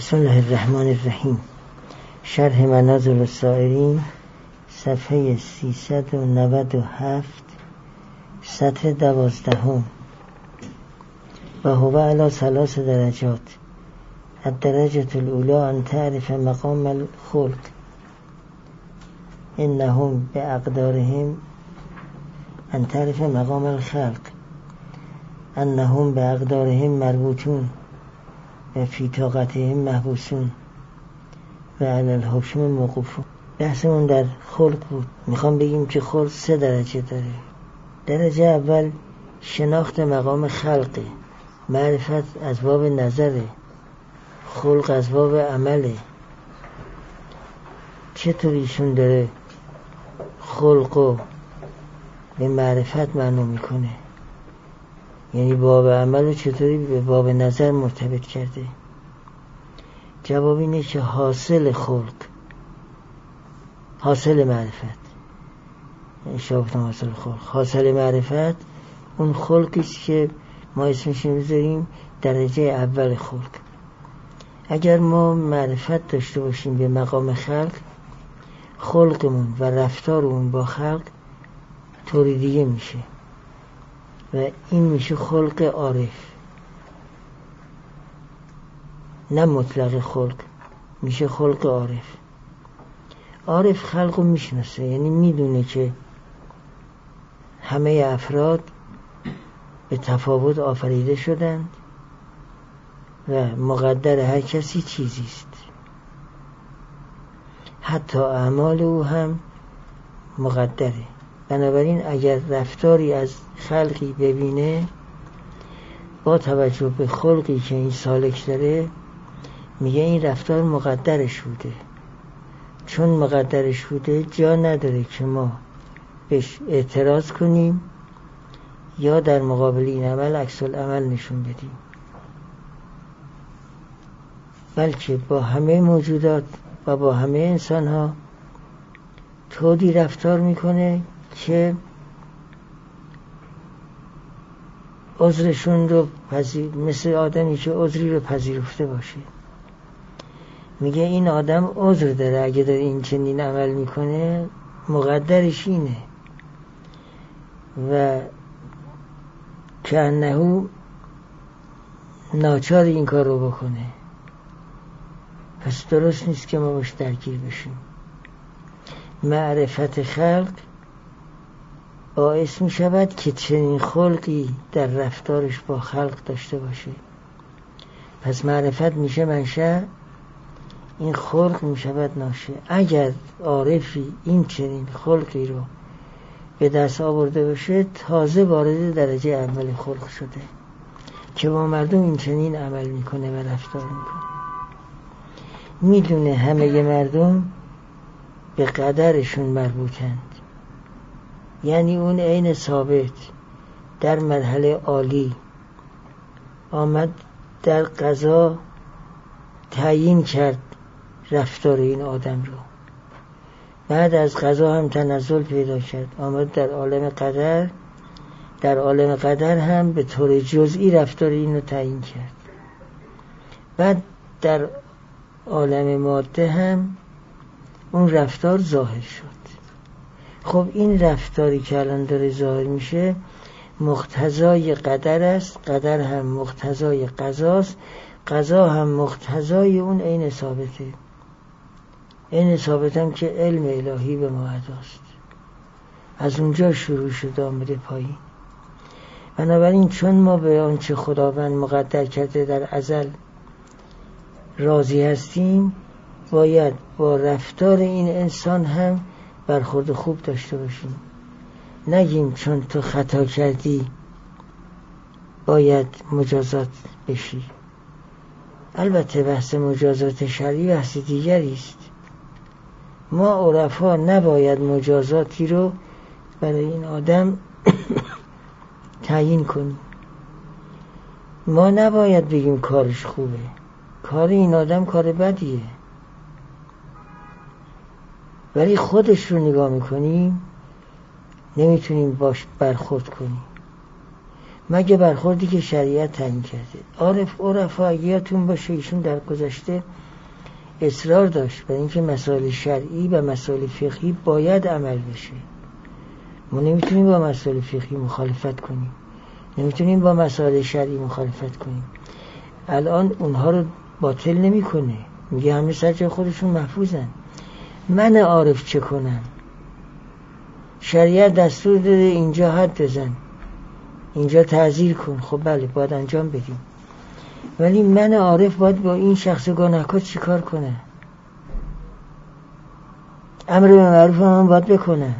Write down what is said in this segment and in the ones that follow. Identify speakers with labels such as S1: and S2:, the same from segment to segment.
S1: بسم الله الرحمن الرحیم. شرح منازل السائرین، صفحه 397، سطر 12. و هو علی 3 درجات. الدرجة الأولى أن تعرف مقام الخلق إنهم بأقدارهم، أن تعرف مقام الخلق أنهم بأقدارهم مربوطون و فی طاقتهم محبوسون و علی الحکم موقوفون. بحثمون در خلق بود. میخوام بگیم که خلق 3 درجه داره. درجه اول شناخت مقام خلقه، معرفت از باب نظره، خلق از باب عمله. چطور ایشون داره خلقو به معرفت معنی میکنه، یعنی باب عمل چطوری به باب نظر مرتبط کرده؟ جواب اینه که حاصل خلق، حاصل معرفت، شافتم حاصل خلق، حاصل معرفت اون خلقیست که ما اسمش میذاریم درجه اول خلق. اگر ما معرفت داشته باشیم به مقام خلق، خلقمون و رفتارمون با خلق طوری دیگه میشه و این میشه خلق عارف، نه مطلق خلق، میشه خلق عارف. عارف خلقو میشناسه، یعنی میدونه که همه افراد به تفاوت آفریده شدند و مقدر هر کسی چیزیست، حتی اعمال او هم مقدره. بنابراین اگر رفتاری از خلقی ببینه با توجه به خلقی که این سالک داره، میگه این رفتار مقدرش بوده. چون مقدرش بوده جا نداره که ما بهش اعتراض کنیم یا در مقابل این عمل عکس العمل نشون بدیم، بلکه با همه موجودات و با همه انسان ها طوری رفتار میکنه که عذرشون رو مثل آدمی که عذری رو پذیرفته باشه. میگه این آدم عذر داره، اگه داره این چنین عمل میکنه مقدرش اینه و که انهو ناچار این کار رو بکنه، پس درست نیست که ما باش درگیر بشیم. معرفت خلق باعث می شود که چنین خلقی در رفتارش با خلق داشته باشه. پس معرفت میشه منشأ، این خلق می شود ناشه. اگر عارفی این چنین خلقی رو به دست آورده باشه، تازه وارد درجه اول خلق شده که با مردم این چنین عمل میکنه و رفتار میکنه. میدونه همه مردم به قدرشون مربوطند، یعنی اون عین ثابت در مرحله عالی آمد در قضا تعیین کرد رفتار این آدم رو، بعد از قضا هم تنزل پیدا کرد، آمد در عالم قدر، در عالم قدر هم به طور جزئی رفتار این رو تعیین کرد، بعد در عالم ماده هم اون رفتار ظاهر شد. خب این رفتاری که الان داره ظاهر میشه مقتضای قدر است، قدر هم مقتضای قضاست، قضا هم مقتضای اون عین ثابته. عین ثابت هم که علم الهی به ما عطاست، از اونجا شروع شده آمده پایین. بنابراین چون ما به آنچه خداوند مقدر کرده در ازل راضی هستیم، باید با رفتار این انسان هم برخورد خوب داشته باشیم. نگیم چون تو خطا کردی باید مجازات بشی. البته بحث مجازات شرعی بحث دیگری است. ما عرفا نباید مجازاتی رو برای این آدم تعیین کنیم. ما نباید بگیم کارش خوبه، کار این آدم کار بدیه، ولی خودش رو نگاه میکنیم نمیتونیم باش برخورد کنیم. مگه برخوردی که شریعت تعیین کرده. عرفا اگه یادتون باشه ایشون در گذشته اصرار داشت بر اینکه مسائل شرعی و مسائل فقهی باید عمل بشه. ما نمیتونیم با مسائل فقهی مخالفت کنیم، نمیتونیم با مسائل شرعی مخالفت کنیم. الان اونها رو باطل نمیکنه، میگه همه سر جای خودشون محفوظن. من عارف چه کنم؟ شریعت دستور داده اینجا حد بزن، اینجا تعزیر کن، خب بله باید انجام بدیم، ولی من عارف باید با این شخص گناهکار چی کار کنه؟ امر به معروف من باید بکنه.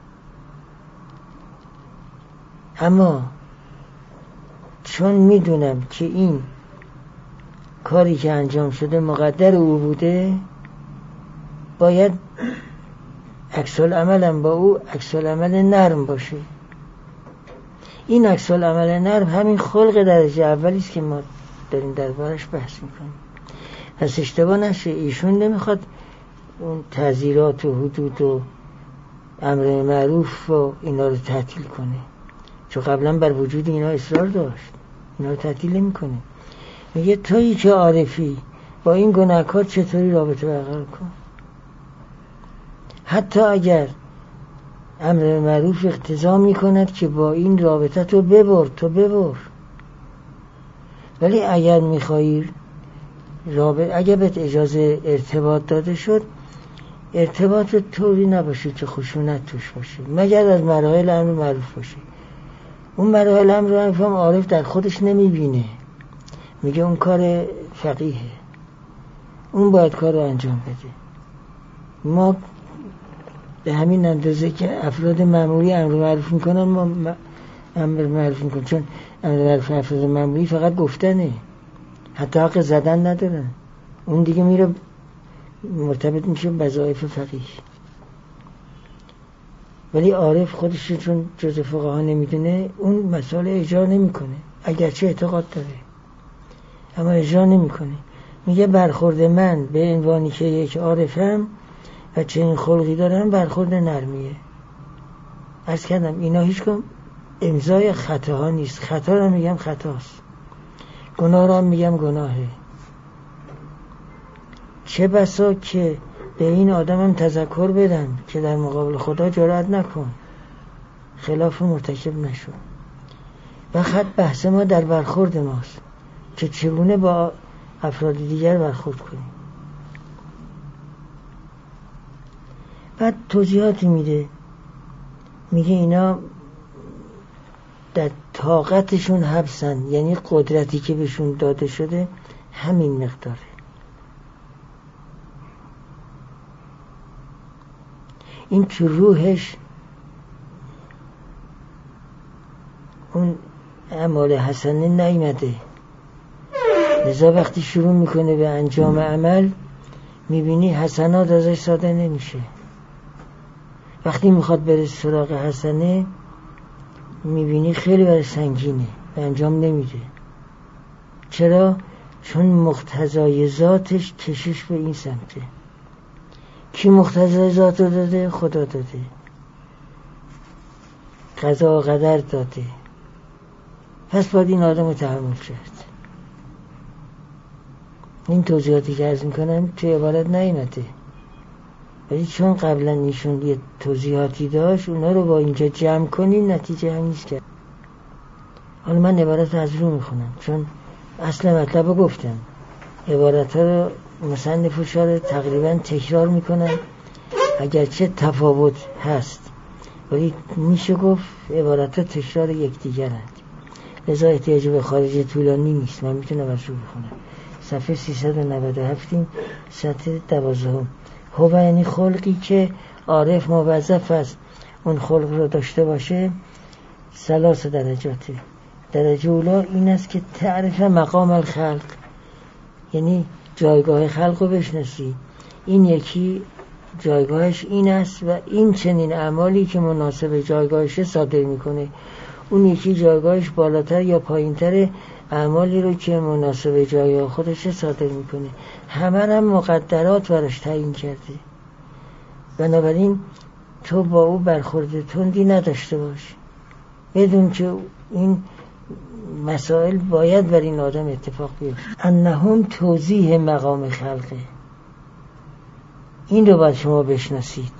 S1: اما چون میدونم که این کاری که انجام شده مقدر او بوده، باید عکس‌العملم با او عکس‌العمل نرم باشه. این عکس‌العمل نرم همین خلق درجه اولی است که ما داریم دربارش بحث میکنیم. پس اشتباه نشه، ایشون نمیخواد اون تعزیرات و حدود و امر معروف و اینا رو تعطیل کنه، چون قبلا بر وجود اینا اصرار داشت. اینا رو تعطیل نمیکنه، میگه تویی که عارفی با این گناهکار چطوری رابطه برقرار کن. حتی اگر امر معروف اقتضا میکند که با این رابطه تو ببر، ولی اگر میخوایی اگر بهت اجازه ارتباط داده شد، ارتباط طوری نباشه که خشونت توش باشه، مگر از مراحل امر معروف باشه. اون مراحل امر معروف هم عارف در خودش نمیبینه، میگه اون کار فقیهه، اون باید کار رو انجام بده. ما به همین اندازه که افراد معمولی امر معروف میکنن ما امر معروف میکنن، چون امر معروف افراد معمولی فقط گفتنه، حتی حق زدن ندارن. اون دیگه میره مرتبط میشه وظایف فقیه. ولی عارف خودش چون جزء فقها نمیدونه، اون مسائل اجرا نمیکنه، اگرچه اعتقاد داره اما اجرا نمیکنه. میگه برخورد من به عنوانی که یک عارفم و چنین خلقی دارم برخورد نرمیه. عرض کردم اینا هیچ کم امضای خطاها نیست. خطا رو میگم خطاست، گناه رو میگم گناهه. چه بسا که به این آدمم تذکر بدن که در مقابل خدا جرأت نکن، خلاف مرتکب نشو. و خط بحث ما در برخورد ماست که چگونه با افراد دیگر برخورد کنیم. بعد توضیحاتی میده، میگه اینا در طاقتشون حبسن، یعنی قدرتی که بهشون داده شده همین مقداره. این تو روحش اون اعمال حسنه نیامده، لذا وقتی شروع میکنه به انجام عمل میبینی حسنات ازش ساده نمیشه. وقتی میخواد بره سراغ حسنه میبینی خیلی برای سنگینه و انجام نمیده. چرا؟ چون مقتضای ذاتش کشش به این سمته. کی مقتضای ذات رو داده؟ خدا داده، قضا و قدر داده. پس باید این آدم رو تحمل کرد. این توضیحاتی که عرض میکنم توی عبارت نیامده، ولی چون قبلا ایشون یه توضیحاتی داشت اونا رو با اینجا جمع کنیم نتیجه هم نیست کرد. حالا من عبارت از رو میخونم چون اصل مطلب رو گفتم. عبارت ها رو مصنف رو تقریبا تکرار میکنن، اگرچه تفاوت هست ولی میشه گفت عبارت ها تکرار یکدیگرند، لذا احتیاج به خارج طولانی نیست. من میتونم از رو بخونم. صفحه 397 سطح 12. هو یعنی خلقی که عارف موظف است اون خلق رو داشته باشه. 3 درجاته. درجه اولا این است که تعریف مقام الخلق، یعنی جایگاه خلق رو بشناسی. این یکی جایگاهش این است و این چنین اعمالی که مناسب جایگاهش صادر میکنه. اون یکی جایگاهش بالاتر یا پایینتر اعمالی رو که مناسب جایگاه خودش صادر میکنه. همه هم مقدرات براش تعیین کرده. بنابراین تو با او برخورد تندی نداشته باش. بدون که این مسائل باید بر این آدم اتفاق بیفته. انهم توضیح مقام خلقه، این رو باید شما بشناسید.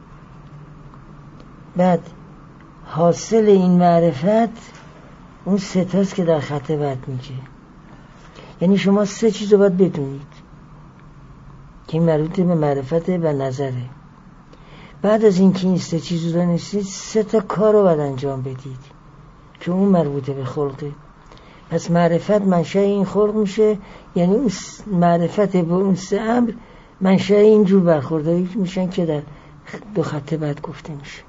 S1: بعد حاصل این معرفت اون ستاست که در خط بعد میگه، یعنی شما 3 چیز رو باید بدونید که این مربوط به معرفت و نظره. بعد از اینکه این 3 چیز رو دانستید 3 تا کار رو باید انجام بدید که اون مربوطه به خلقه. پس معرفت منشأ این خلق میشه، یعنی اون معرفت به اون 3 امر منشأ اینجور برخورداری میشن که در 2 خط بعد گفته میشه.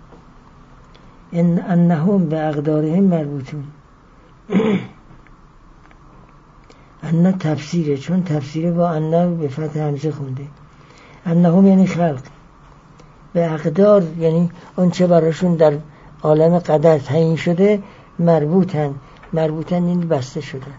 S1: انهم به اقدارهم مربوطون. ان تفسیره، چون تفسیره با ان به فتح همزه خونده. انهم یعنی خلق، به اقدار یعنی اون چه براشون در عالم قدر تعیین شده مربوطن این بسته شدن،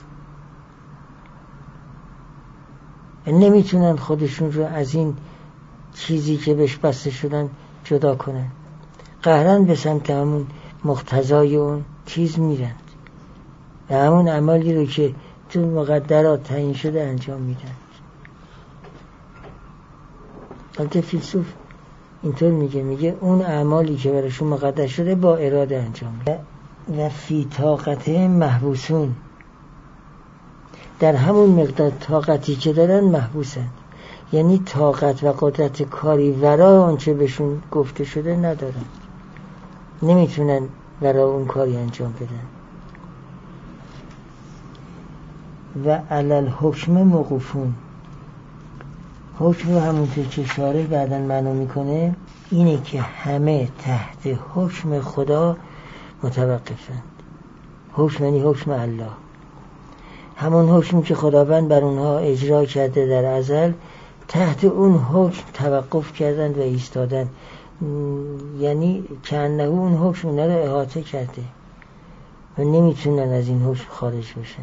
S1: نمیتونن خودشون رو از این چیزی که بهش بسته شدن جدا کنن، قهرن به سمت همون مقتضای اون چیز میرن و همون عملی رو که تو مقدرات تعیین شده انجام میدن. البته فیلسوف اینطور میگه اون اعمالی که براشون مقدر شده با اراده انجام میدن. و فی طاقت محبوسون، در همون مقدار طاقتی که دارن محبوسن، یعنی طاقت و قدرت کاری ورای آنچه بهشون گفته شده ندارن، نمیتونن ورای اون کاری انجام بدن. و علل حکم موقوفون، حکم رو همونطور که شارح بعداً معنا میکنه اینه که همه تحت حکم خدا متوقفند. حکم یعنی حکم الله، همون حکمی که خداوند بر اونها اجرا کرده در ازل، تحت اون حکم توقف کردند و ایستادن، یعنی که انه اون حکم اونها رو احاطه کرده و نمیتونن از این حکم خارج بشن.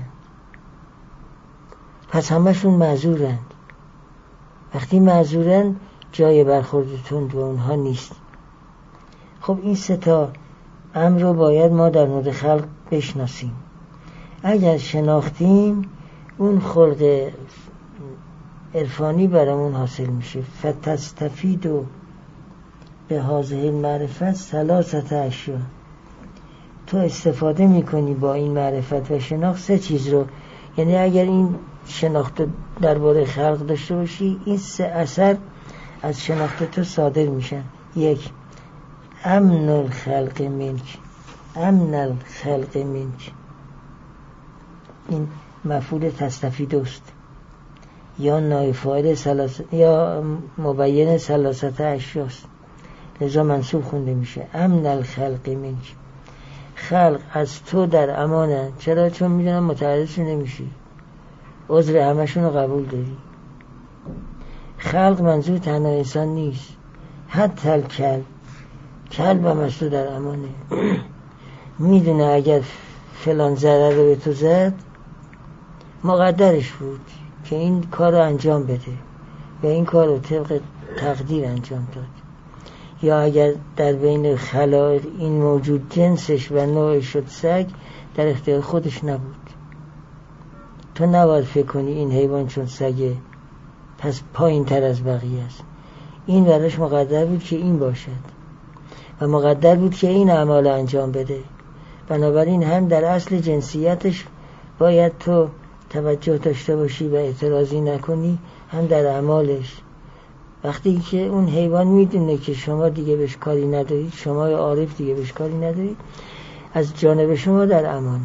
S1: پس همشون معذورند. وقتی معذورند جای برخوردتون به اونها نیست. خب این 3 تا امر رو باید ما در مورد خلق بشناسیم. اگر شناختیم اون خلق عرفانی برامون حاصل میشه. فتستفید و به هذه المعرفت 3 اشیا، تو استفاده میکنی با این معرفت و شناخت 3 چیز رو، یعنی اگر این شناخت درباره خلق داشته باشی این 3 اثر از شناخت تو صادر میشن. 1 امن الخلق منک، امن الخلق منک، این مفعول تستفید است یا نائب فاعل یا مبین 3 اشیاست، لذا منصوب خونده میشه. امن الخلق منک، خلق از تو در امانه. چرا؟ چون میدونم متعرض نمیشی، عذر همشون رو قبول داری. خلق منظور تنها انسان نیست، حتی کلب هم از تو در امانه. میدونه اگر فلان ضرر رو به تو زد مقدرش بود که این کار رو انجام بده و این کار رو طبق تقدیر انجام داد. یا اگر در بین خلائق این موجود جنسش و نوعش شد سگ، در اختیار خودش نبود. تو نباید فکر کنی این حیوان چون سگه پس پایین تر از بقیه است. این براش مقدر بود که این باشد و مقدر بود که این اعمال انجام بده. بنابراین هم در اصل جنسیتش باید تو توجه داشته باشی و اعتراضی نکنی، هم در اعمالش. وقتی که اون حیوان میدونه که شما دیگه بهش کاری ندارید، شما یا عارف دیگه بهش کاری ندارید، از جانب شما در امانه.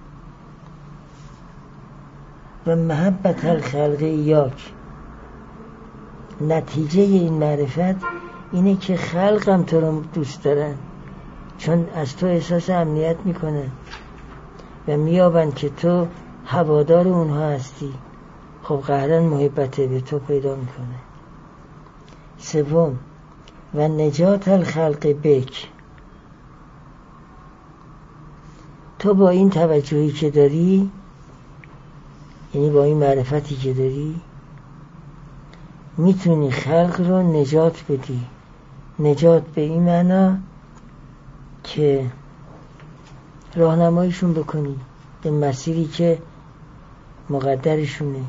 S1: و محبت الخلق ایاک، نتیجه این معرفت اینه که خلقم تو رو دوست دارن، چون از تو احساس امنیت میکنن و میابن که تو هوادار اونها هستی. خب قهرن محبت به تو پیدا میکنه. 3 و نجات الخلق بک، تو با این توجهی که داری، یعنی با این معرفتی که داری، میتونی خلق رو نجات بدی. نجات به این معنا که راهنماییشون بکنی به مسیری که مقدرشونه.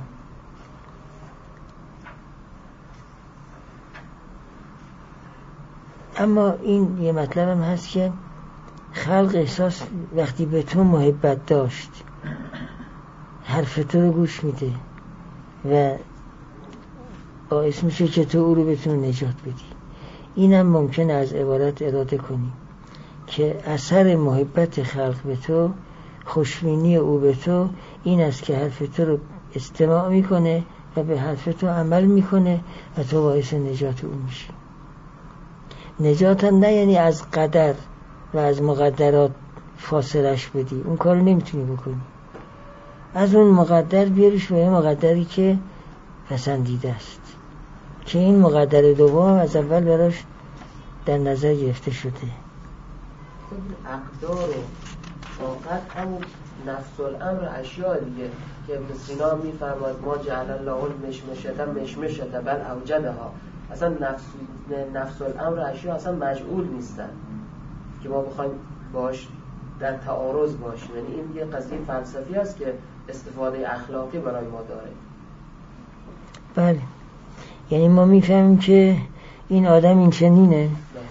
S1: اما این یه مطلب هم هست که خلق احساس وقتی به تو محبت داشت حرف تو رو گوش میده و باعث میشه که تو او رو بتونی نجات بدی. اینم ممکنه از عبارت اراده کنی که اثر محبت خلق به تو، خوشبینی او به تو این است که حرف تو رو استماع میکنه و به حرف تو عمل میکنه و تو باعث نجات او میشی. نجات هم نه یعنی از قدر و از مقدرات فاصلش بدی، اون کارو نمیتونی بکنی. از اون مقدر بیاریش به یه مقدری که پسندیده است، که این مقدر دوم از اول براش در نظر گرفته شده.
S2: اقدار و طاقت همون نفس الامر اشیاء دیگه که ابن سینا میفرماید ما جعل الله المشمشة بل اوجدها. اصلا نفس الامر اشیاء اصلا مجعول نیستن که ما بخوایم باش در تعارض باشیم. یعنی این یه قضیه فلسفی است که استفاده اخلاقی برای ما داره.
S1: بله، یعنی ما میفهمیم که این آدم این چنینه،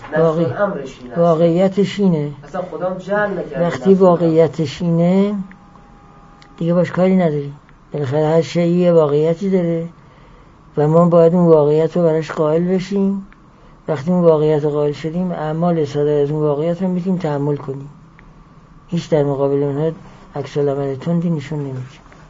S1: واقعیتش اینه.
S2: اصلا خدا جعل نکرده.
S1: وقتی واقعیتش اینه دیگه باش کاری نداری. بالاخره هر شیء یه واقعیتی داره و ما باید اون واقعیت رو براش قائل بشیم. وقتی اون واقعیت رو قائل شدیم اعمال صادر از اون واقعیت رو میتونیم تحمل کنیم. هیچ در مقابل اونها عکس العمل تندی نشون نمیده.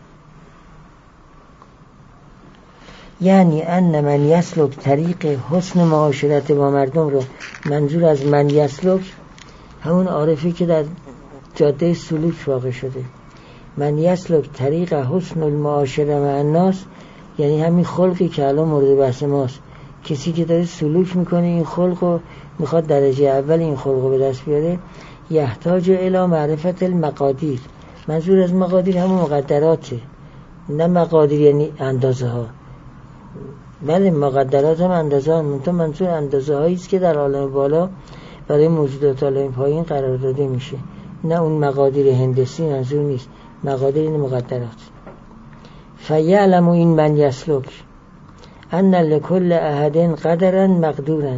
S1: یعنی ان من یسلک طریق حسن معاشرت با مردم رو، منظور از من یسلک همون عارفی که در جاده سلوک واقع شده. من یسلک طریق حسن المعاشره مع الناس یعنی همین خلقی که الان مورد بحث ماست. کسی که داره سلوک میکنه این خلق رو میخواد درجه اول این خلق رو به دست بیاره، یحتاج الی معرفت المقادیر. منظور از مقادیر همون مقدراته، نه مقادیر یعنی اندازه ها. بله مقدرات هم اندازه ها، منظور اندازه هایی است که در عالم بالا برای موجودات عالم پایین قرار داده میشه، نه اون مقادیر هندسی منظور نیست. مقادیر این مقدرات. فیعلم این من یسلک ان لکل احد قدرا مقدورا.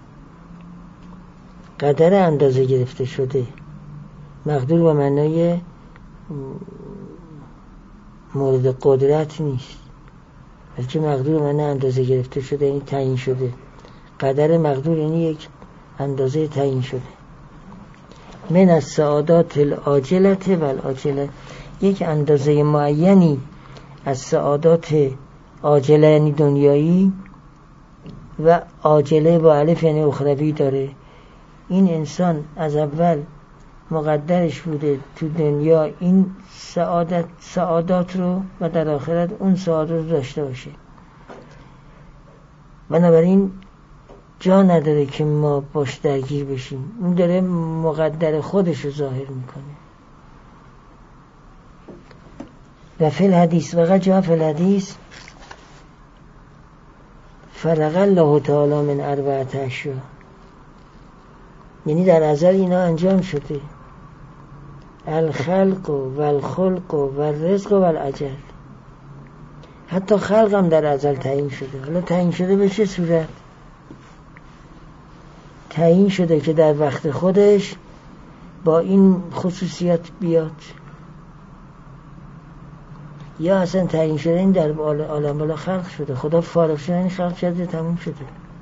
S1: قدر اندازه گرفته شده، مقدور به معنای مورد قدرت نیست، بلکه مقدور معنی اندازه گرفته شده، یعنی تعیین شده. قدر مقدور یعنی یک اندازه تعیین شده. من از سعادات العاجلت و العاجله، یک اندازه معینی از سعادات عاجله یعنی دنیایی و عاجله با الف یعنی اخروی داره. این انسان از اول مقدرش بوده تو دنیا این سعادات رو و در آخرت اون سعادت رو داشته باشه. بنابراین جا نداره که ما باش درگیر بشیم. اون داره مقدر خودش رو ظاهر میکنه. و فی الحدیث وقت جا فی الحدیث فرق الله تعالی من اربعة اشیاء، یعنی در ازل اینا انجام شده. الخلق و الخلق و الرزق و الاجل. حتی خلق هم در ازل تعیین شده. حالا تعیین شده به چه صورت؟ تعیین شده که در وقت خودش با این خصوصیات بیاد، یا اصلا تعیین شده این در عالم بالا خلق شده. خدا فارغ شده این خلق شده، تموم شده.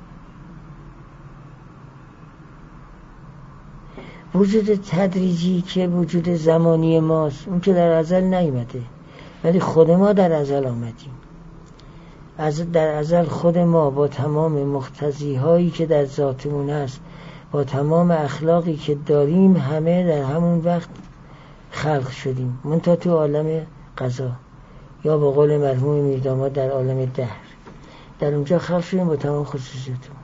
S1: وجود تدریجی که وجود زمانی ماست، اون که در ازل نیامده، ولی خود ما در ازل آمدیم. در ازل خود ما با تمام مقتضی هایی که در ذاتمون هست، با تمام اخلاقی که داریم، همه در همون وقت خلق شدیم. منتها تو عالم قضا، یا با قول مرحوم میرداماد در عالم دهر، در اونجا خلق شدیم با تمام خصوصیتمون.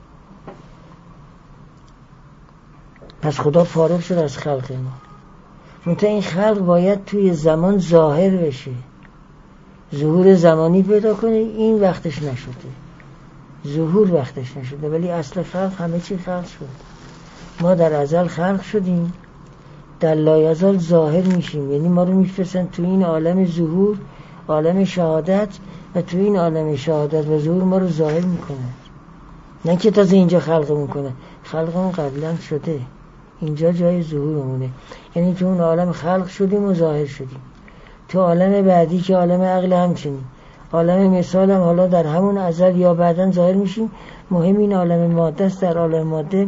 S1: پس خدا فارغ شد از خلق ما. منتها این خلق باید توی زمان ظاهر بشه، ظهور زمانی پیدا کنه. این وقتش نشده، ظهور وقتش نشده، ولی اصل خلق همه چی خلق شد. ما در ازل خلق شدیم، در لایزال ظاهر میشیم، یعنی ما رو میفرستن تو این عالم ظهور، عالم شهادت، و تو این عالم شهادت و ظهور ما رو ظاهر میکنن. نه که تازه اینجا خلق میکنه، خلقمون قبلا شده، اینجا جای ظهورمونه. یعنی تو اون عالم خلق شدیم و ظاهر شدیم. تو عالم بعدی که عالم عقل همچنین، عالم مثال هم حالا در همون ازل یا بعداً ظاهر میشیم. مهم این عالم ماده است. در عالم ماده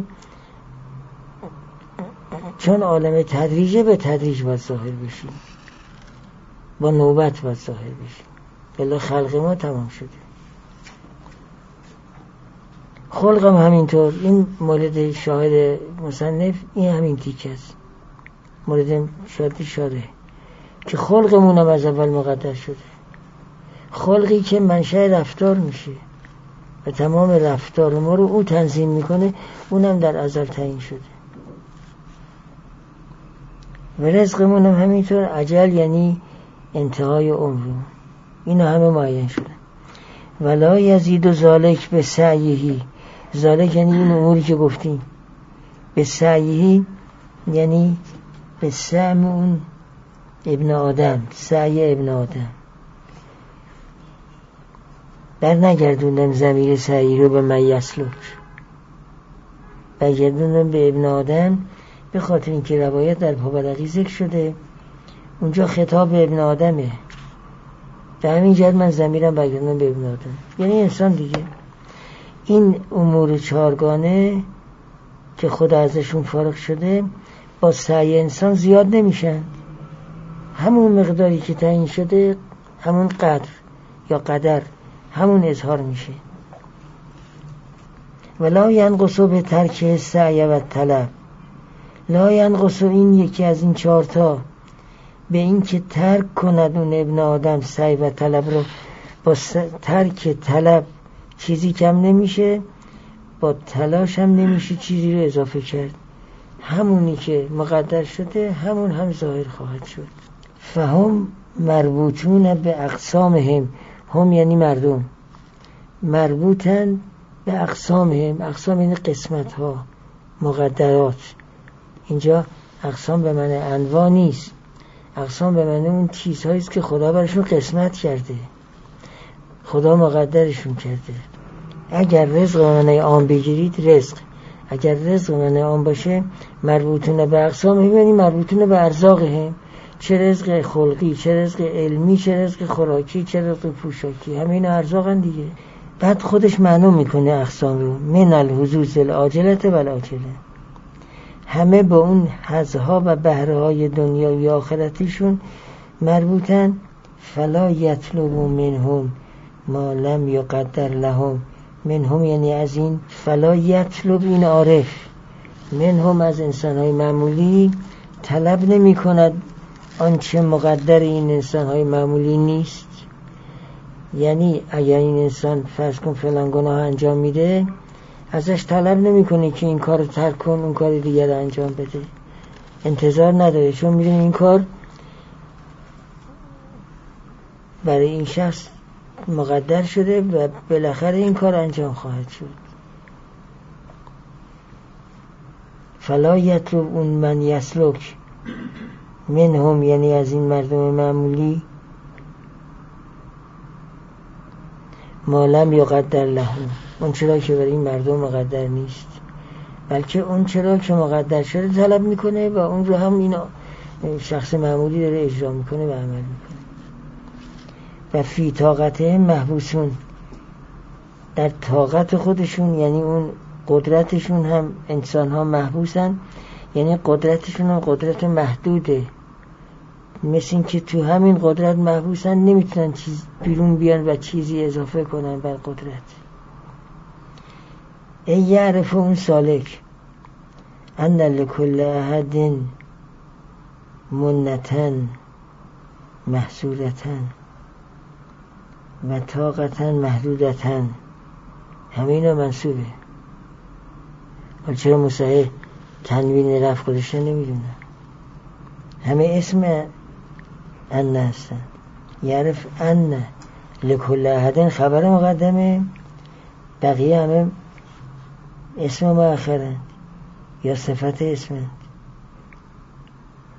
S1: چون عالم تدریجه، به تدریج باید ظاهر بشیم، با نوبت باید ظاهر بشیم، بلا خلق ما تمام شده. خلق هم همینطور. این مورد شاهد مصنف این همین تیکه است، مورد شاده که خلقمون هم از اول مقدر شده. خلقی که منشأ رفتار میشه و تمام رفتار ما رو او تنظیم میکنه، اونم در ازل تعیین شده. و رزقمون هم همینطور. اجل یعنی انتهای عمر، اینا همه معین شده. ولا یزید ذالک به سعیه، ذالک یعنی این اموری که گفتیم، به سعیه یعنی به سعی اون ابن آدم، سعی ابن آدم. بر نگردوندم ضمیر سعی رو به من یسلک، برگردوندم به ابن آدم، به خاطر اینکه روایت در پابرقی ذکر شده، اونجا خطاب به ابن آدمه. در همین جهت من ضمیرم برگردوندم به ابن آدم، یعنی انسان دیگه. این امور چهارگانه که خدا ازشون فارغ شده، با سعی انسان زیاد نمیشن. همون مقداری که تعیین شده، همون قدر یا قدر، همون اظهار میشه. ولا ینقصو به ترک سعی و طلب، لا ینقصو این یکی از این چهارتا، به این که ترک کند اون ابن آدم سعی و طلب رو. با ترک طلب چیزی کم نمیشه، با تلاش هم نمیشه چیزی رو اضافه کرد. همونی که مقدر شده همون هم ظاهر خواهد شد. فهم مربوطون به اقسامهم، هم یعنی مردم، مربوطن به اقسامهم. اقسام یعنی قسمت ها، مقدرات. اینجا اقسام به معنی انواع نیست، اقسام به معنی اون چیزهاییست که خدا برشون قسمت کرده، خدا مقدرشون کرده. اگر رزق به معنی عام بگیرید، رزق اگر رزق به معنی عام باشه، مربوطون به اقسامهم یعنی مربوطون به ارزاقهم. چه رزق خلقی، چه رزق علمی، چه رزق خوراکی، چه رزق پوشاکی، همه این ارزاقن دیگه. بعد خودش معلوم میکنه اقسام رو، من الحظوظ العاجلة و العاجلة، همه با اون حظها و بهره‌های دنیایی آخرتیشون مربوطن. فلا یطلبوا منهم ما لم یقدر لهم، منهم یعنی از این، فلا یطلب این عارف، منهم از انسان‌های معمولی طلب نمی کند آنچه مقدر این انسان‌های معمولی نیست. یعنی اگر این انسان فرض کن فلان گناه انجام میده، ازش طلب نمی کنه که این کار رو ترک کن، اون کار دیگر رو انجام بده، انتظار نداره، چون میدونه این کار برای این شخص مقدر شده و بالاخره این کار انجام خواهد شد. فلا یطلب اون من یسلک منهم یعنی از این مردم معمولی، ما لم یقدر لهم، اون چرا که برای این مردم مقدر نیست، بلکه اون چرا که مقدر شده طلب میکنه و اون رو هم این شخص معمولی داره اجرا میکنه و عمل میکنه. و فی طاقته محبوسون، در طاقت خودشون یعنی اون قدرتشون هم انسان ها محبوسن، یعنی قدرتشون هم قدرت محدوده، مثل این که تو همین قدرت محبوسن، نمیتونن چیز بیرون بیان و چیزی اضافه کنن بر قدرت. ای یعرف اون سالک ان لکل احد منتن محصورتن و طاقتن محدودتن، همه اینا منصوبه. ولی چرا مصحح تنوین رفع گذاشته نمیدونم، همه اسم ان هستن. یعرف ان لکل احد خبر مقدمه، بقیه همه اسم مؤخرن یا صفت اسمن.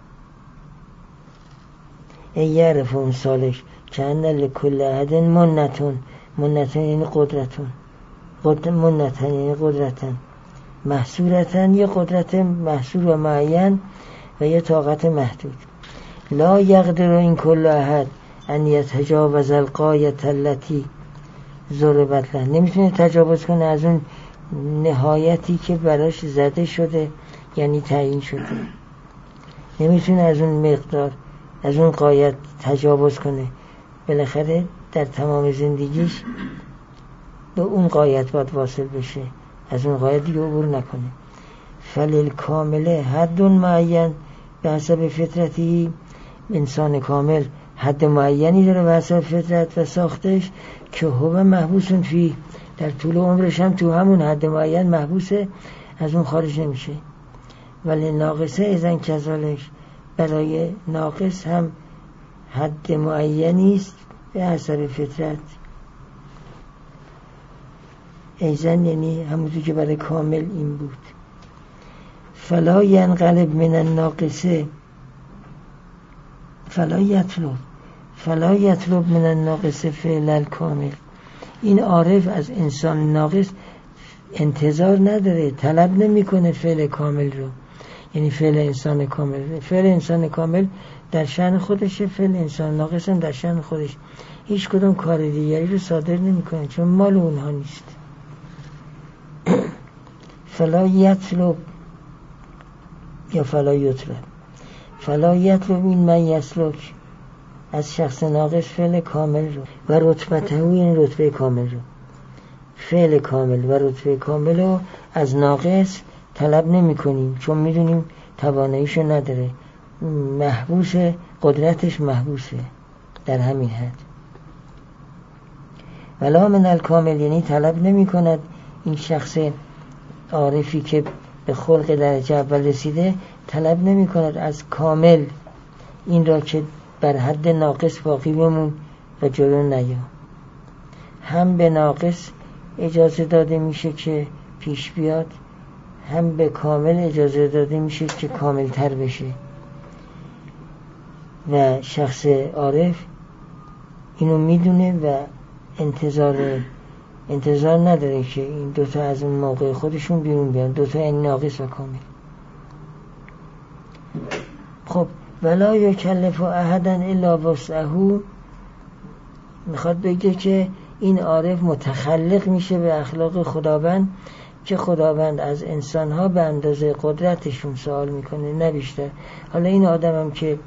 S1: ای یعرف اون سالک که ان لکل احد منتون یعنی قدرتون منتن یعنی قدرتن محصورتن یه قدرت محصور و معین و یه طاقت محدود. لا یقدر این کل احد ان یتجاوز الغایة التي ضربت له، نمیتونه تجاوز کنه از اون نهایتی که براش زده شده یعنی تعیین شده، نمیتونه از اون مقدار از اون غایت تجاوز کنه. بالاخره در تمام زندگیش به اون غایت باید واصل بشه، از اون غایت دیگه عبور نکنه. فللکامله حد معین به حسب فطرتی، انسان کامل حد معینی داره به حسب فطرت و ساختش که هو محبوسون فی، در طول عمرش هم تو همون حد معین محبوسه، از اون خارج نمیشه. ولی ناقصه ازن کذالک، برای ناقص هم حد معینی است به حسب فطرت. ایزن یعنی همونطور که برای کامل این بود. فلا ینقلب من الناقصه فلا یطلب من الناقصه فعل الکامل. این عارف از انسان ناقص انتظار نداره، طلب نمیکنه فعل کامل رو، یعنی فعل انسان کامل. فعل انسان کامل در شأن خودشه، فعل انسان ناقص هم در شأن خودش، هیچ کدوم کار دیگری رو صادر نمیکنه چون مال اونها نیست. فلا یطلب یا فلا یطلب، فلا یطلب این من یسلک، از شخص ناقص فعل کامل رو و رتبته این رتبه کامل رو، فعل کامل و رتبه کامل رو از ناقص طلب نمی کنیم چون میدونیم تواناییشو نداره، محبوس قدرتش محبوسه در همین حد. ولا من الکامل یعنی طلب نمی کند این شخص عارفی که به خلق درجه اول رسیده، طلب نمی کند از کامل این را که بر حد ناقص باقی بمون و جلو نیا. هم به ناقص اجازه داده میشه که پیش بیاد، هم به کامل اجازه داده میشه که کامل تر بشه و شخص عارف اینو میدونه و انتظار نداره که این دوتا از اون موقع خودشون بیرون بیان، دوتا یعنی ناقص و کامل. خب ولا یکلف احدا الا وسعه، میخواد بگه که این عارف متخلق میشه به اخلاق خداوند که خداوند از انسانها به اندازه قدرتشون سوال میکنه نه بیشتر. حالا این آدم هم که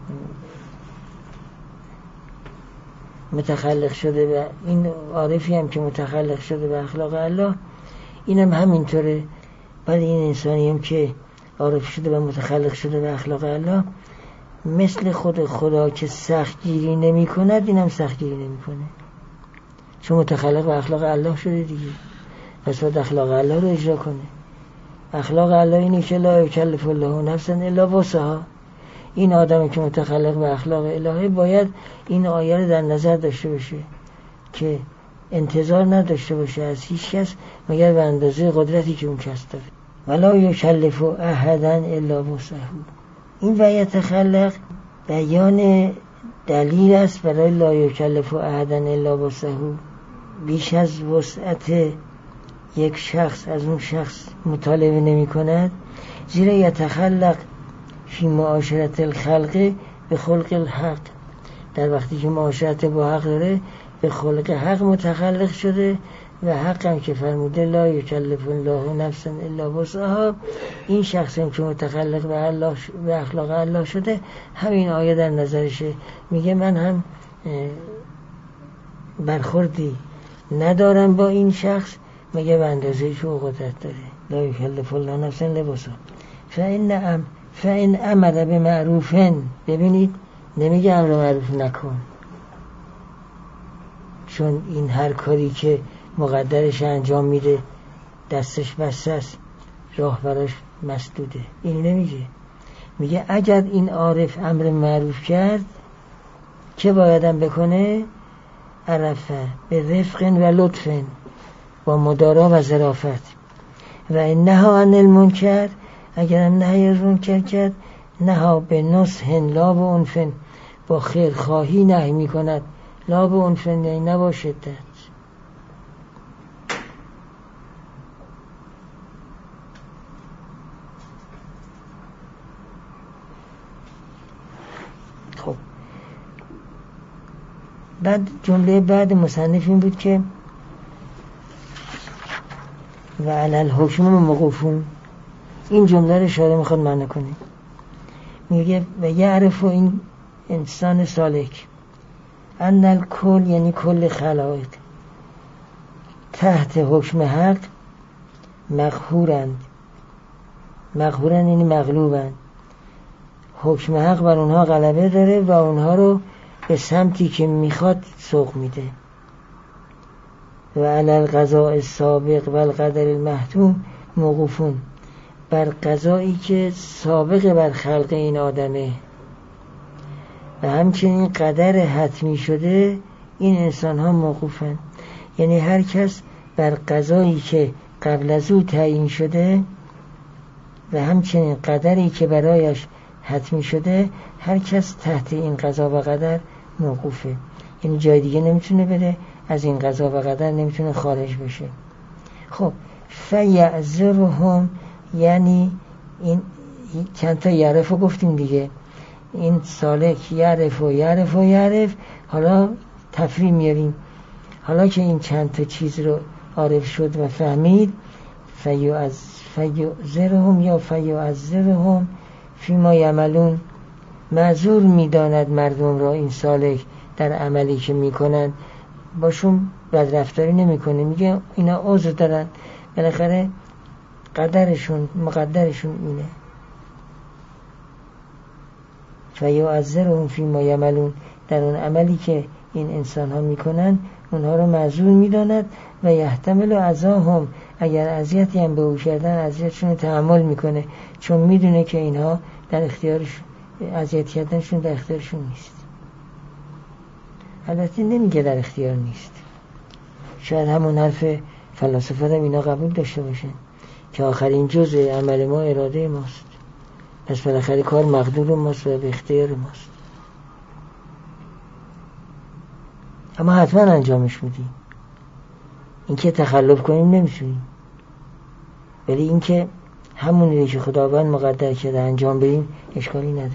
S1: متخلق شده و این عارفی هم که متخلق شده به اخلاق الله، اینم همینطوره. ولی این انسانی هم که عارف شده و متخلق شده به اخلاق الله، مثل خود خدا که سخت گیری نمی کند، اینم سخت گیری نمی کنه چون متخلق به اخلاق الله شده دیگه، پس باید اخلاق الله رو اجرا کنه. اخلاق الله اینه که لا یکلف الله نفسا الا وسعها. این آدمی که متخلق به اخلاق الهی باید این آیه رو در نظر داشته باشه که انتظار نداشته باشه از هیچ کس مگر به اندازه قدرتی که اون کس داره. ولا یکلف احدا الا وسعه. این و یتخلق بیان دلیل است برای لا یکلف احدا الا وسعه، بیش از وسعت یک شخص از اون شخص مطالبه نمی کند، زیرا یتخلق فی معاشرت الخلق به خلق الحق، در وقتی که معاشرت با حق داره به خلق حق متخلق شده و حق هم که فرموده لا یکلف الله نفسا الا وسعها، این شخص هم که متخلق به اخلاق الله شده همین آیه در نظرشه، میگه من هم برخوردی ندارم با این شخص مگه به اندازه شو قدرت داره. لا یکلف الله نفسا الا وسعها فإن امر به معروفن، ببینید نمیگه امر معروف نکن، چون این هر کاری که مقدرش انجام میده دستش بسته است، راه براش مسدوده. این نمیگه، میگه اگر این عارف امر معروف کرد چه بایدم بکنه؟ عرفه به رفق و لطف، با مدارا و ظرافت. و این نها عن المنکر، اگر هم نهی از منکر کرد، نها به نصح لا و عنف، با خیر خواهی نهی میکند، لا به عنف، یعنی نه با شدت. خب بعد جمله بعد مصنف این بود که و علی الحکم موقوفون. این جمله رو شارح میخواد معنی کنه، میگه و یعرف این انسان سالک ان الکل، یعنی کل خلائق، تحت حکم حق مقهورند. مقهورند یعنی مغلوبند. حکم حق بر اونها غلبه داره و اونها رو به سمتی که میخواد سوق میده. و علی القضاء السابق و القدر المحتوم موقوفون. بر قضایی که سابق بر خلق این آدمه و همچنین قدر حتمی شده این انسان ها موقوفن. یعنی هر کس بر قضایی که قبل از او تعیین شده و همچنین قدری که برایش حتمی شده، هر کس تحت این قضا و قدر موقوفه. یعنی جای دیگه نمیتونه بره، از این قضا و قدر نمیتونه خارج بشه. خب فیعذرهم، یعنی این چند تا یعرف رو گفتیم دیگه. این سالک یعرف و یعرف و یعرف. حالا تفریم میاریم. حالا که این چند تا چیز رو عارف شد و فهمید، فیعذرهم یا فیعذرهم فیما یعملون، معذور میداند مردم را این سالک در عملی که میکنن. باشون بدرفتاری نمیکنه، میگه اینا عذر دارن، بالاخره قدرشون مقدرشون اینه. فیعذرهم فیما یعملون، در اون عملی که این انسان ها میکنن اونها رو معذور میداند. و یحتمل عذاهم، اگر اذیتی هم به او کردن اذیتشون رو تحمل میکنه، چون میدونه که اینها در اختیارش، اذیت کردنشون در اختیارشون نیست. البته نمیگه در اختیار نیست، شاید همون حرف فلاسفه هم اینا قبول داشته باشن که آخرین جزء عمل ما اراده ماست، پس بالاخره کار مقدور ماست و به اختیار ماست، اما حتما انجامش میدیم. این که تخلف کنیم نمیتونیم، ولی این که همونی که خداوند مقدر کرده انجام بدیم اشکالی نداره.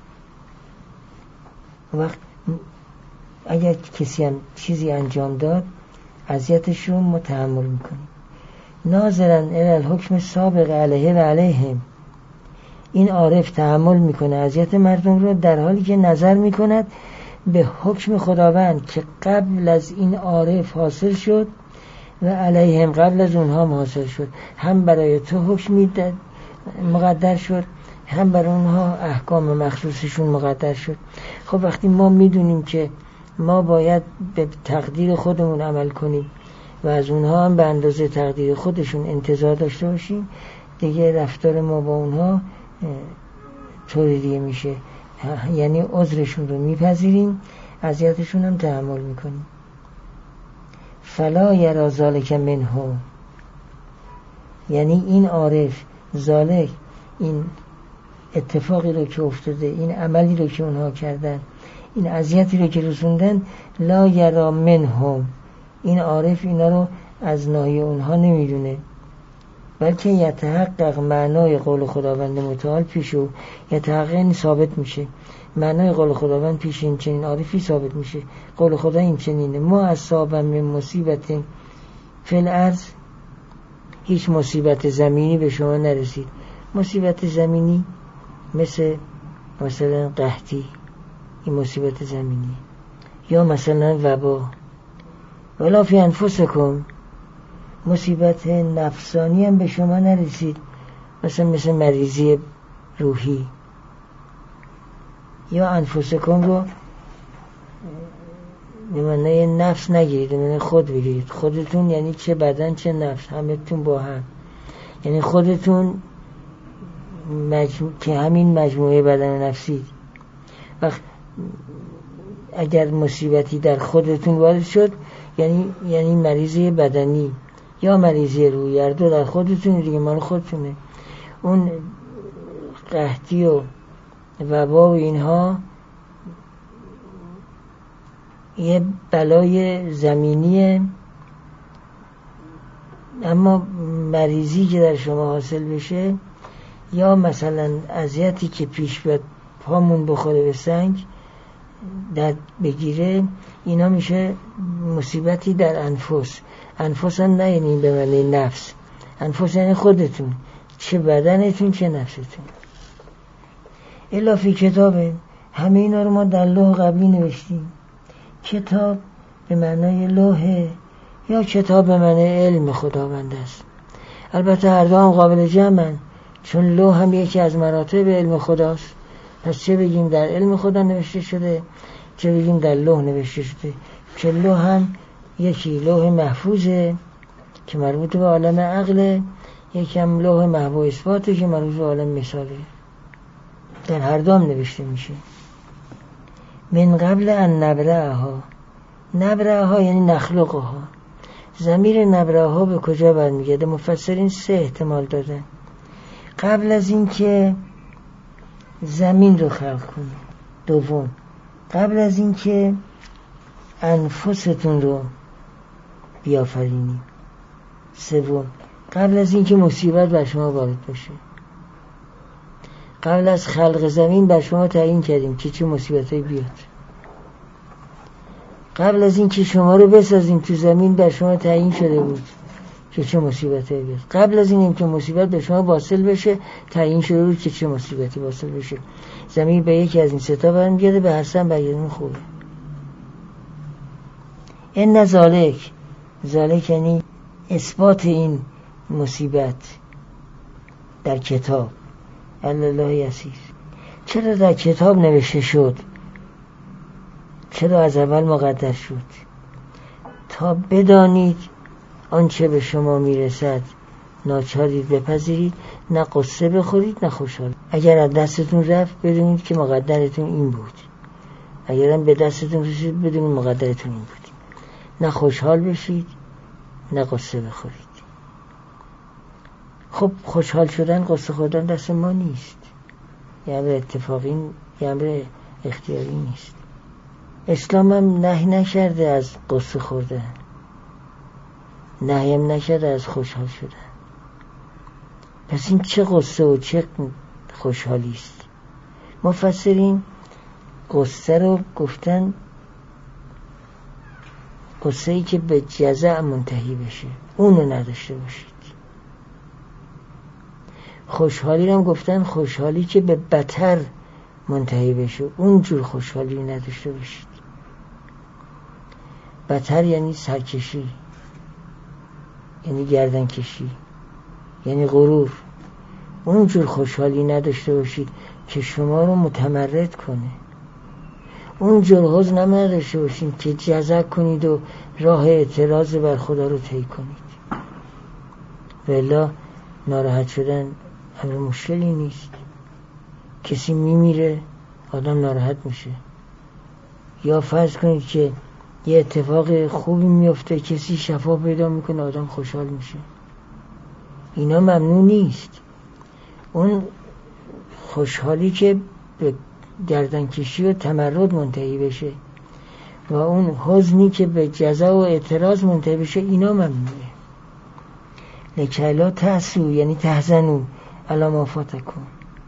S1: وقت اگر کسی هم چیزی انجام داد اذیتش رو ما تحمل میکنیم. ناظرن الی الحکم سابق علیه و علیهم، این عارف تحمل میکنه اذیت مردم رو در حالی که نظر میکند به حکم خداوند که قبل از این عارف حاصل شد و علیهم قبل از اونها حاصل شد. هم برای تو حکم مقدر شد، هم برای اونها احکام مخصوصشون مقدر شد. خب وقتی ما میدونیم که ما باید به تقدیر خودمون عمل کنیم و از اونها هم به اندازه تقدیر خودشون انتظار داشته باشیم، دیگه رفتار ما با اونها طوری دیگه میشه، یعنی عذرشون رو میپذیریم، اذیتشون هم تحمل میکنیم. فلا یرا ذالک منه، یعنی این عارف ذالک، این اتفاقی رو که افتاده، این عملی رو که اونها کردن، این اذیتی رو که رسوندن، لا یرا منهم، این عارف اینا رو از ناحیه اونها نمیدونه، بلکه یتحقق معنای قول خداوند متعال پیش او، یتحقق ثابت میشه معنای قول خداوند پیش این چنین عارفی ثابت میشه. قول خدا این چنینه: ما اصاب من مصیبت فی الارض، هیچ مصیبت زمینی به شما نرسید. مصیبت زمینی مثلا قحطی، این مصیبت زمینی، یا مثلا وبا. ولا فی انفسکم، مصیبت نفسانی هم به شما نرسید، مثل مریضی روحی. یا انفسکم رو نمانه نفس نگیرید، نمانه خود بگیرید. خودتون یعنی چه بدن چه نفس، همه تون با هم، یعنی خودتون که همین مجموعه بدن نفسی. وقت اگر مصیبتی در خودتون وارد شد، یعنی مریضی بدنی یا مریضی روحی، هر دو در خودتون دیگه، مال خودتونه. اون قحطی و وبا و اینها یه بلای زمینیه، اما مریضی که در شما حاصل بشه یا مثلا اذیتی که پیش بیاد، پامون بخوره به سنگ، درد بگیره، اینا میشه مصیبتی در انفس. انفس هم نه یعنی به معنی نفس، انفس یعنی خودتون، چه بدنتون چه نفستون. الافی کتابه، همه اینا رو ما در لوح قبلی نوشتیم. کتاب به معنای لوحه یا کتاب به معنای علم خداوند است. البته هر دو هم قابل جمعن، چون لوح هم یکی از مراتب علم خداست. پس چه بگیم در علم خدا نوشته شده، چه بگیم در لوح نوشته شده. که لوح هم یکی لوح محفوظه که مربوط به عالم عقله، یکی هم لوح محو اثباته که مربوط به عالم مثاله. در هر دو هم نوشته میشه. من قبل ان نبرأها، نبرأها یعنی نخلقها. ضمیر نبرأها به کجا برمیگرده؟ مفسرین 3 احتمال دادن. قبل از این که زمین رو خلق کنی، دوم قبل از این که انفستون رو بیافرینی، سوم قبل از این که مصیبت بر شما وارد بشه. قبل از خلق زمین بر شما تعیین کردیم که چه مصیبتایی بیاد. قبل از این که شما رو بسازیم تو زمین بر شما تعیین شده بود که چه مصیبتایی بیاد. قبل از این که مصیبت به شما واصل بشه تعیین شده بود که چه مصیبتی واصل بشه. زمین به یکی از این 3 تا برمیگرده، به هر سه برگردون خوبه. این ذالک، ذالک یعنی اثبات این مصیبت در کتاب. الله یسیر. چرا در کتاب نوشته شد؟ چرا از اول مقدر شد؟ تا بدانید آنچه به شما میرسد ناچارید بپذیرید، نه قصه بخورید نه خوشحال. اگر از دستتون رفت بدونید که مقدرتون این بود، اگرم به دستتون رسید بدونید مقدرتون این بود. نه خوشحال بشید نه قصه بخورید. خب خوشحال شدن قصه خوردن دست ما نیست، یه امر اتفاقی، یه امر اختیاری نیست. اسلام هم نهی نکرده از قصه خوردن، نهی هم نکرده از خوشحال شدن. پس این چه قصه و چه خوشحالی است؟ مفسرین قصه رو گفتن قصه ای که به جزع منتهی بشه، اونو نداشته باشید. خوشحالی رو هم گفتن خوشحالی که به بتر منتهی بشه، اون جور خوشحالی نداشته باشید. بتر یعنی سرکشی، یعنی گردن کشی، یعنی غرور. اون جور خوشحالی نداشته باشید که شما رو متمرد کنه. اون جور حزن نداشته باشید که جزع کنید و راه اعتراض بر خدا رو طی کنید. والا ناراحت شدن امر مشکلی نیست. کسی میمیره آدم ناراحت میشه، یا فرض کنید که یه اتفاق خوبی میفته، کسی شفا پیدا میکنه آدم خوشحال میشه. اینا ممنوع نیست. اون خوشحالی که به گردنکشی و تمرد منتهی بشه و اون حزنی که به جزع و اعتراض منتهی بشه اینا ممنوعه. لکی لا تأسوا یعنی تحزنوا علی ما فاتکم.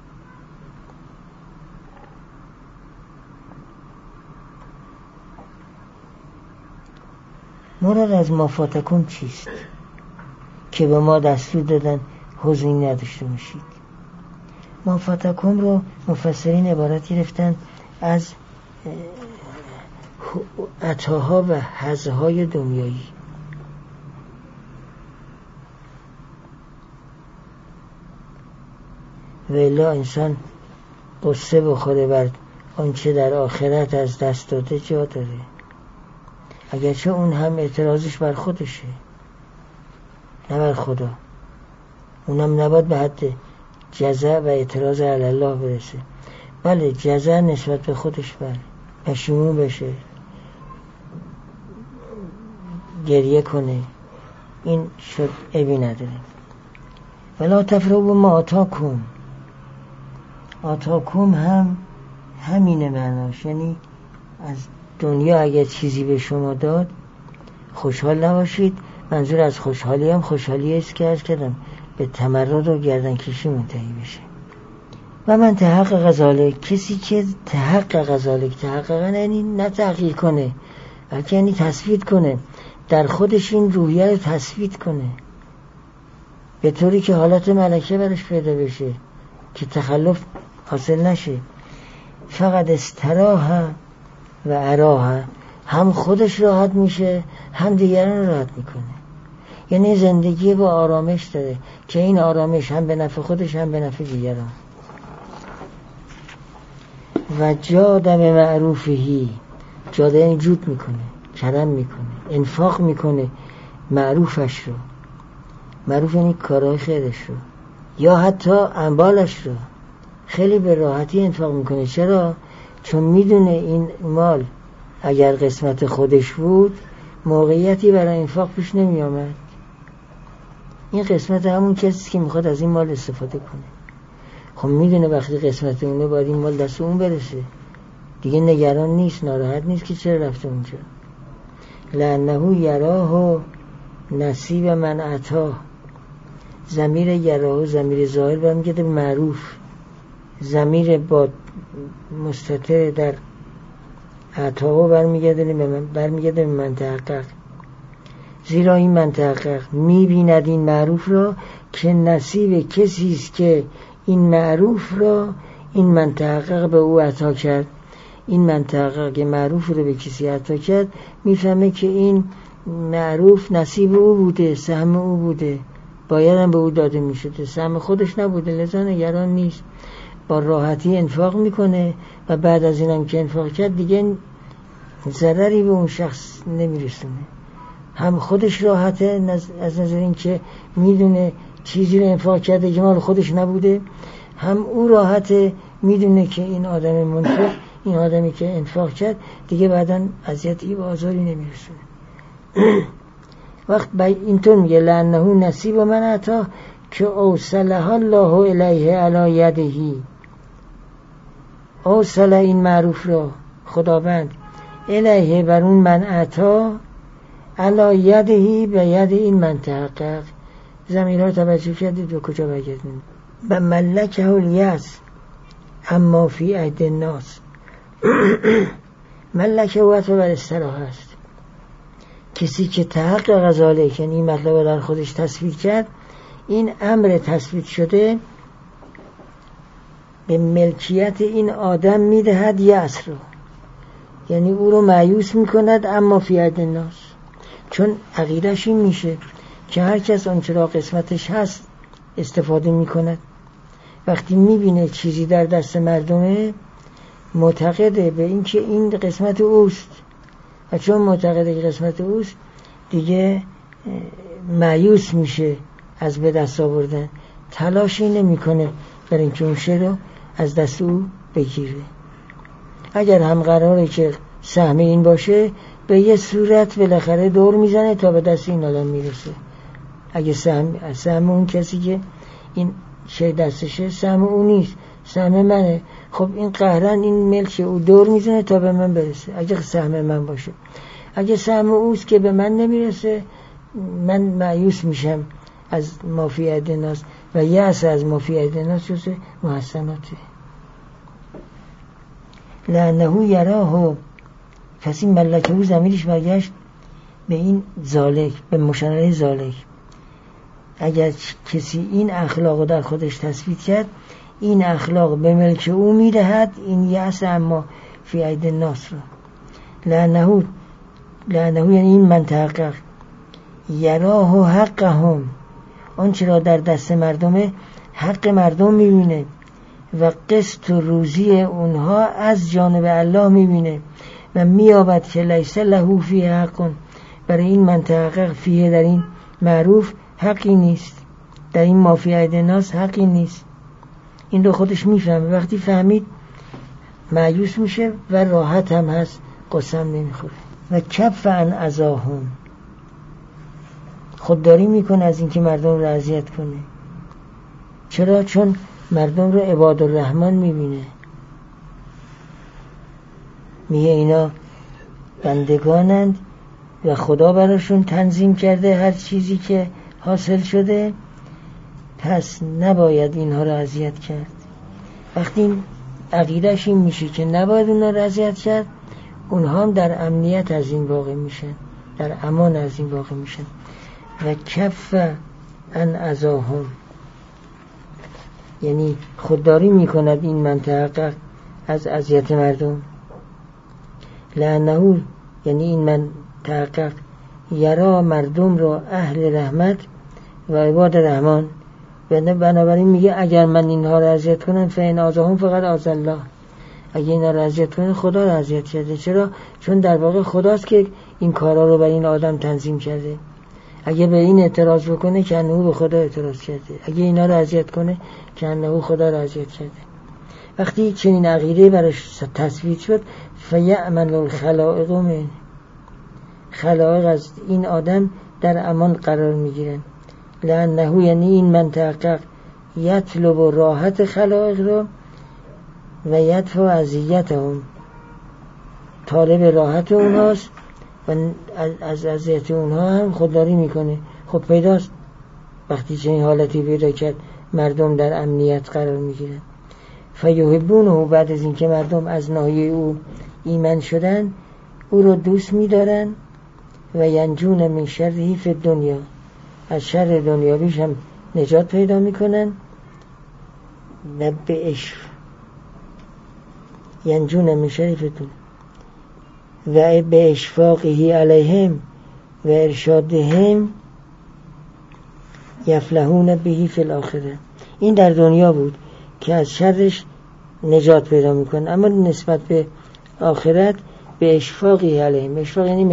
S1: مراد از ما فاتکم چیست؟ که به ما دستور دادن حزنی نداشته باشید. ما فاتکم رو مفسرین عبارت گرفتن از عطاها و حظهای دنیایی. و الا انسان قصه بخوره بر آنچه در آخرت از دست داده جا داره، اگرچه اون هم اعتراضش بر خودشه نه بر خدا. اونم نباید به حد جزع و اعتراض علی الله برسه. بله جزع نسبت به خودش، بله پشیمون بشه، گریه کنه، این شد عیبی نداره. ولا تفرحوا بما آتاکم. آتاکم هم همینه معناش، یعنی از دنیا اگر چیزی به شما داد خوشحال نباشید. منظور از خوشحالی هم خوشحالی است که عرض کردم به تمرد و گردن کشی منتهی بشه. و من تحقق غزاله، کسی که تحقق غزاله، تحقق یعنی نه تحقیق کنه بلکه یعنی تثبیت کنه، در خودش این روحیه رو تثبیت کنه به طوری که حالت ملکه برش پیدا بشه که تخلف حاصل نشه. فقط استراحه و اراحه، هم خودش راحت میشه هم دیگران راحت میکنه. یعنی زندگی با آرامش داره که این آرامش هم به نفع خودش هم به نفع دیگران. و جادم معروفهی، جاده یعنی جود میکنه، کرم میکنه، انفاق میکنه معروفش رو. معروف یعنی کارهای خیرش رو یا حتی اموالش رو خیلی به راحتی انفاق میکنه. چرا؟ چون میدونه این مال اگر قسمت خودش بود موقعیتی برای انفاق پیش نمی آمد. این قسمت همون کسی که میخواد از این مال استفاده کنه. خب میدونه وقتی قسمت اونه باید این مال دست اون برسه، دیگه نگران نیست، ناراحت نیست که چرا رفته اونجا. لأنه یراه نصیب من عطا، ضمیر یراه ضمیر ظاهر برمیگرده به معروف، ضمیر با مستتر در عطا برمیگرده به من تحقق. زیرا این من تحقق میبیند این معروف را که نصیب کسی است که این معروف را این من تحقق به او عطا کرد. این من تحقق که معروف رو به کسی عطا کرد میفهمه که این معروف نصیب او بوده، سهم او بوده، باید هم به او داده میشده، سهم خودش نبوده، لذا نگران نیست، با راحتی انفاق میکنه و بعد از اینم که انفاق کرد دیگه ضرری به اون شخص نمیرسونه. هم خودش راحته از نظر این که میدونه چیزی رو انفاق کرده که مال خودش نبوده، هم او راحته میدونه که این آدم منفق، این آدمی که انفاق کرد دیگه بعداً اذیتی و آزاری نمیرسونه. وقت اینطور میگه لأنه نصیب من عطا که اوصلها الله الیه علی یدهی، اوصل این معروف را خداوند الیه بر اون من عطا علی یدهی به ید این من تحقق. ضمیرها توجه کردید و کجا برگردیم؟ به ملکه الیس اما فی عهد الناس. ملکه او عطا بر استراحه است. کسی که تحقق غزاله یعنی این مطلب در خودش تثبیت کرد، این امر تثبیت شده به ملکیت این آدم میدهد یأس رو، یعنی او رو مایوس میکند اما فی عهد الناس. چون عقیدش این میشه که هر کس آنچه را قسمتش هست استفاده میکند. وقتی میبینه چیزی در دست مردمه معتقده به این که این قسمت اوست و چون معتقده که قسمت اوست دیگه مایوس میشه از به دست آوردن، تلاشی نمیکنه برای اینکه اون شی رو از دست او بگیره. اگر هم قراره که سهم این باشه به یه صورت بالاخره دور میزنه تا به دست این آدم میرسه. اگه سهم اون کسی که این شی دستشه سهم اون نیست، سهم منه، خب این قهرن این ملک او دور میزنه تا به من برسه اگه سهم من باشه. اگه سهم اوست که به من نمیرسه من مایوس میشم از ما فی عهد الناس و یأس از ما فی عهد الناس جزء محسناته. لأنه یراه، کسی ملکه او ضمیرش برگشت به این ذالک، به مشنره ذالک. اگر کسی این اخلاق در خودش تثبیت کرد این اخلاق به ملک او میدهد این یأس اما فی عهد الناس را. لأنه یعنی این من تحقق یراه حقهم، آن چرا در دست مردمه حق مردم میبینه و قسط و روزی اونها از جانب الله میبینه و میابد که لیس له فیه حق، برای این من تحقق فیه در این معروف حقی نیست، در این ما فی عهد الناس حقی نیست. این رو خودش میفهمه. وقتی فهمید مایوس میشه و راحت هم هست، قصه هم نمیخوره. و کف عن اذاهم، خودداری میکنه از اینکه مردم رو اذیت کنه. چرا؟ چون مردم رو عباد الرحمن میبینه، میگه اینا بندگانند و خدا براشون تنظیم کرده هر چیزی که حاصل شده، پس نباید اینها رو اذیت کرد. وقتی عقیدهش این میشه که نباید اونها رو اذیت کرد، اونها هم در امنیت از این واقع میشن، در امان از این واقع میشن. و کف ان اذاهم، یعنی خودداری میکند این منطقه از اذیت مردم. لعنه، یعنی این منطقه یرا مردم را اهل رحمت و عباد رحمان. بنابراین میگه اگر من اینها را اذیت کنم فین آزاهم فقط آز الله، اگه اینها را اذیت کنم خدا را اذیت کرده. چرا؟ چون در واقع خداست که این کارا رو برای این آدم تنظیم کرده. اگه به این اعتراض بکنه که انه به خدا اعتراض کرده، اگه اینا رو اذیت کنه که انه خدا رو اذیت کرده. وقتی چنین عقیده براش تثبیت شد، فیأمن الخلائق من، خلائق از این آدم در امان قرار میگیرن. لأنه، یعنی این منطقه یطلب راحت خلائق رو و یدفع اذیتهم، طالب راحت اونهاست و از اذیت اونها هم خودداری میکنه. خب پیداست وقتی چنین حالتی پیدا کرد مردم در امنیت قرار میگیرن. فیحبونه، بعد از اینکه مردم از ناحیه او ایمن شدن او رو دوست میدارن. و ینجون من شره فی الدنیا، از شر دنیاویش هم نجات پیدا میکنن. و ینجون من شره فی الدنیا و به اشفاقه علیهم و ارشادهم یفلحون به فی الاخره. این در دنیا بود که از شرش نجات پیدا میکنن، اما نسبت به آخرت به اشفاقه علیهم، اشفاق یعنی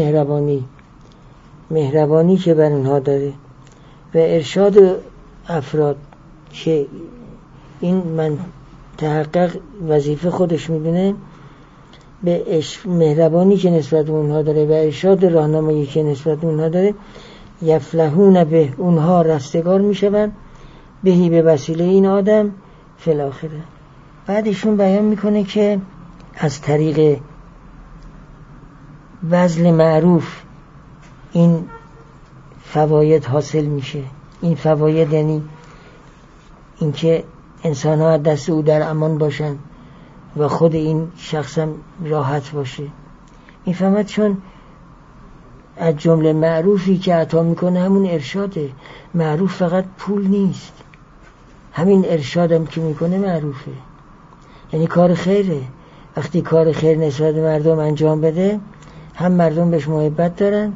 S1: مهربانی که بر اونها داره، و ارشاد افراد که این من تحقق وظیفه خودش میدونه، به مهربانی که نسبت به اونها داره و ارشاد راهنمایی که نسبت به اونها داره، یفلحون به، اونها رستگار میشوند، بهی به وسیله این آدم فی الاخره. بعدشون بیان میکنه که از طریق بذل معروف این فواید حاصل میشه. این فواید یعنی اینکه انسان ها دست او در امان باشن و خود این شخص هم راحت باشه. میفهمد چون از جمله معروفی که عطا میکنه همون ارشاده. معروف فقط پول نیست، همین ارشادم که میکنه معروفه، یعنی کار خیره. وقتی کار خیر نسبت به مردم انجام بده، هم مردم بهش محبت دارن،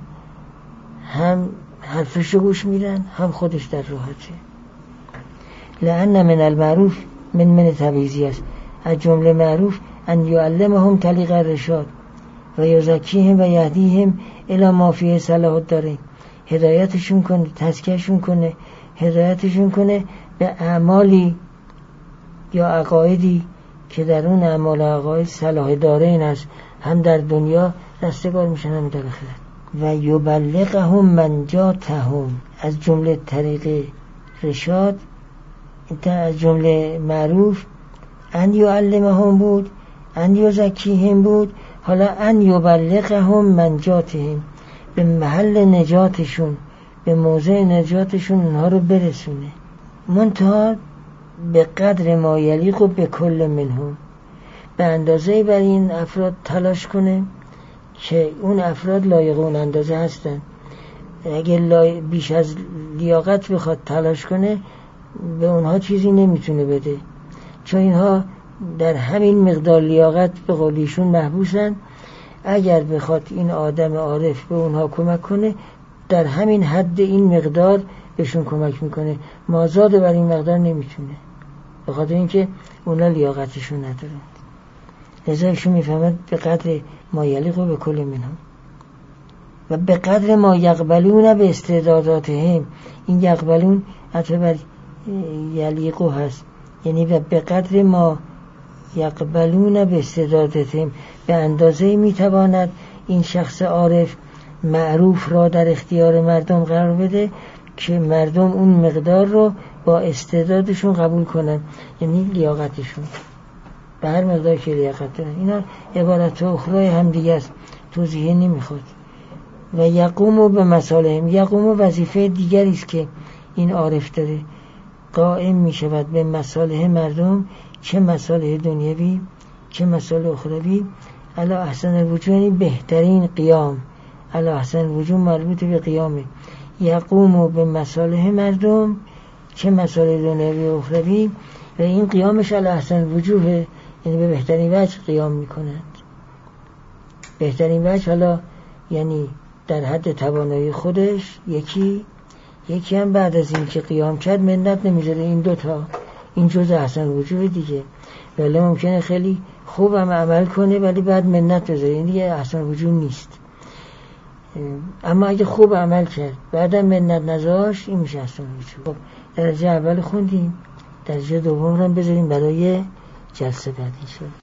S1: هم حرفش رو گوش میدن، هم خودش در راحته. لأن من المعروف من تبعیضی است. از جمله معروف ان یعلمهم طریق الرشاد و یزکیهم و یهدیهم الی ما فیه صلاح الدارین. هدایتشون کنه، تزکیهشون کنه، هدایتشون کنه به اعمالی یا عقایدی که در اون اعمال و عقاید صلاح دارین است، هم در دنیا رستگار میشن هم در آخرت. و یبلغهم من جاتهم، از جمله طریق رشاد، از جمله معروف ان یعلمهم بود، ان یزکیهم بود، حالا ان یبلغهم من جاتهم، به محل نجاتشون، به موضع نجاتشون اونها رو برسونه. منتها به قدر ما یلیق و به کل منهم، به اندازه بر این افراد تلاش کنه که اون افراد لایق اون اندازه هستن. اگه بیش از لیاقت بخواد تلاش کنه، به اونها چیزی نمیتونه بده، چون اینها در همین مقدار لیاقت به قولیشون محبوسن. اگر بخواد این آدم عارف به اونها کمک کنه، در همین حد این مقدار بهشون کمک میکنه، مازاد بر این مقدار نمیتونه، به خاطر اینکه اونا لیاقتشون ندارن. لذا ایشون میفهمد به قدر ما یلیق و به کل منهم و به قدر ما یقبلون به استعداداتهم. این یقبلون عطفه بر یلیقو هست، یعنی به قدر ما یقبلون به استعداداتهم، به اندازه میتواند این شخص عارف معروف را در اختیار مردم قرار بده که مردم اون مقدار رو با استعدادشون قبول کنن، یعنی لیاقتشون، به هر مقدار که لیاقت دارن. اینا عبارت اخرای هم دیگه است. توضیح نمیخواد. و یقوم به مصالحهم، یقوم وظیفه دیگری است که این عارف داره، قائم می شود به مصالح مردم، چه مصالح دنیوی چه مصالح اخروی، علی احسن الوجوه، یعنی بهترین قیام. علی احسن الوجوه مربوط به قیامه. یقوم به مصالح مردم چه مصالح دنیوی و اخروی، و این قیامش علی احسن الوجوه، یعنی به بهترین وجه قیام می کند. بهترین وجه حالا یعنی در حد توانایی خودش، یکی هم بعد از این که قیام کرد منت نمیذاره. این دوتا این جزء احسن الوجوه دیگه. ولی ممکنه خیلی خوبم عمل کنه ولی بعد منت بذاره، این دیگه احسن الوجوه نیست. اما اگه خوب عمل کرد بعدم منت نذاشت، این میشه احسن الوجوه. درجه اول خوندیم، درجه دوم رو بذاریم برای جلسه بعد.